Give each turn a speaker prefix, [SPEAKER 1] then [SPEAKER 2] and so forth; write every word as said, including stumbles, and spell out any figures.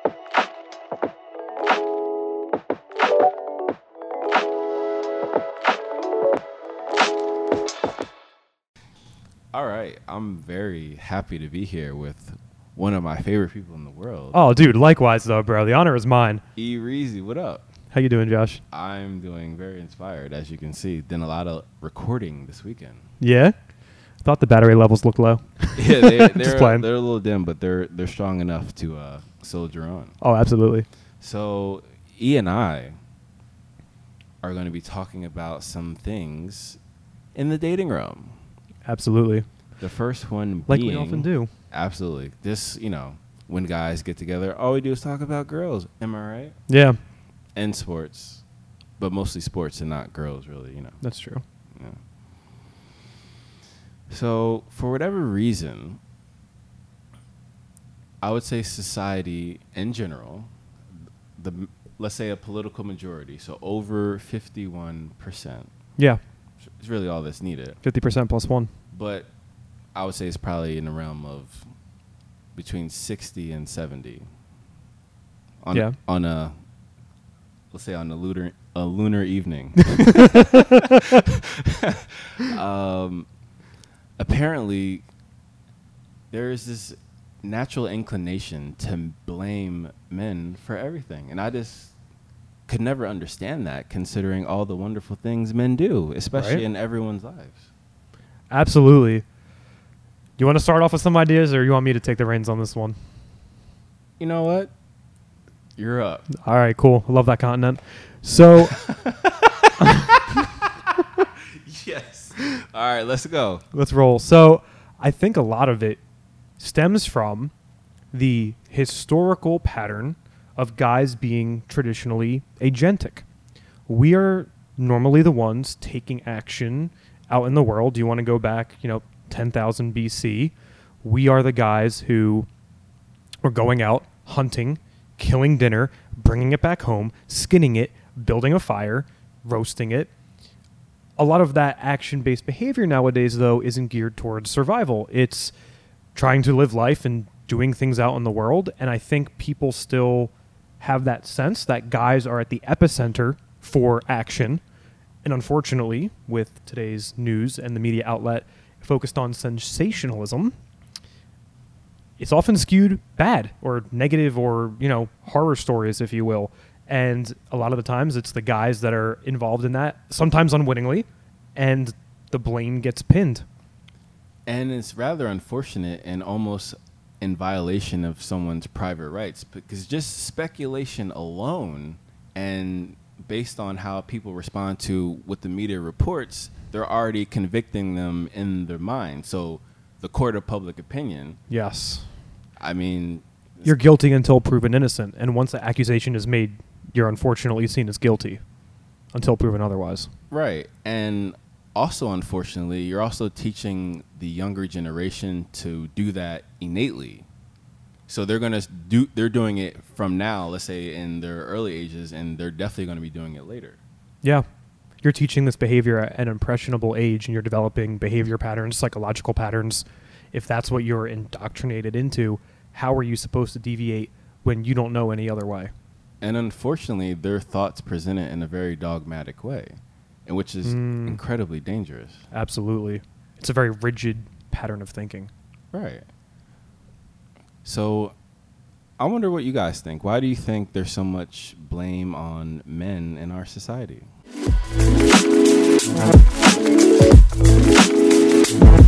[SPEAKER 1] All right, I'm very happy to be here with one of my favorite people in the world.
[SPEAKER 2] Oh, dude, likewise, though, bro. The honor is mine.
[SPEAKER 1] E. Reezy, what up?
[SPEAKER 2] How you doing, Josh?
[SPEAKER 1] I'm doing very inspired, as you can see. Done a lot of recording this weekend.
[SPEAKER 2] Yeah? Thought the battery levels looked low.
[SPEAKER 1] Yeah, they, they're,
[SPEAKER 2] Just playing.
[SPEAKER 1] they're a little dim, but they're they're strong enough to uh, soldier on.
[SPEAKER 2] Oh, absolutely.
[SPEAKER 1] So E and I are going to be talking about some things in the dating realm.
[SPEAKER 2] Absolutely.
[SPEAKER 1] The first one
[SPEAKER 2] Like
[SPEAKER 1] being,
[SPEAKER 2] we often do.
[SPEAKER 1] Absolutely. This, you know, when guys get together, all we do is talk about girls. Am I right?
[SPEAKER 2] Yeah,
[SPEAKER 1] And sports. But mostly sports and not girls, really, you know.
[SPEAKER 2] that's true.
[SPEAKER 1] Yeah. So, for whatever reason, I would say society in general, the let's say a political majority, so over fifty-one percent
[SPEAKER 2] Yeah,
[SPEAKER 1] is really all that's needed.
[SPEAKER 2] fifty percent plus one.
[SPEAKER 1] But I would say it's probably in the realm of between sixty and seventy. On
[SPEAKER 2] Yeah.
[SPEAKER 1] on a let's say on a lunar a lunar evening. um, apparently, there is this natural inclination to blame men for everything, and I just could never understand that, considering all the wonderful things men do, especially
[SPEAKER 2] Right.
[SPEAKER 1] in everyone's lives.
[SPEAKER 2] Absolutely. You want to start off with some ideas, or you want me to take the reins on this one?
[SPEAKER 1] You know what? You're up.
[SPEAKER 2] All right, cool. I love that continent. So,
[SPEAKER 1] Yes. All right, let's go.
[SPEAKER 2] let's roll. So, I think a lot of it stems from the historical pattern of guys being traditionally agentic. We are normally the ones taking action out in the world. You want to go back, you know, ten thousand B C. We are the guys who were going out hunting, killing dinner, bringing it back home, skinning it, building a fire, roasting it. A lot of that action-based behavior nowadays, though, isn't geared towards survival. It's trying to live life and doing things out in the world. And I think people still have that sense that guys are at the epicenter for action. And unfortunately, with today's news and the media outlet focused on sensationalism, it's often skewed bad or negative or, you know, horror stories, if you will. And a lot of the times it's the guys that are involved in that, sometimes unwittingly, and the blame gets pinned.
[SPEAKER 1] And it's rather unfortunate and almost in violation of someone's private rights, because just speculation alone and based on how people respond to what the media reports, they're already convicting them in their mind. So the court of public opinion,
[SPEAKER 2] Yes.
[SPEAKER 1] I mean,
[SPEAKER 2] You're guilty until proven innocent. And once the accusation is made, you're unfortunately seen as guilty until proven otherwise.
[SPEAKER 1] right. And also, unfortunately, you're also teaching the younger generation to do that innately. So they're going to do, they're doing it from now, let's say in their early ages, and they're definitely going to be doing it later.
[SPEAKER 2] Yeah. You're teaching this behavior at an impressionable age, and you're developing behavior patterns, psychological patterns. If that's what you're indoctrinated into, how are you supposed to deviate when you don't know any other way?
[SPEAKER 1] And unfortunately, their thoughts presented in a very dogmatic way, and which is
[SPEAKER 2] Mm.
[SPEAKER 1] incredibly dangerous.
[SPEAKER 2] Absolutely. It's a very rigid pattern of thinking.
[SPEAKER 1] Right. So I wonder what you guys think. Why do you think there's so much blame on men in our society?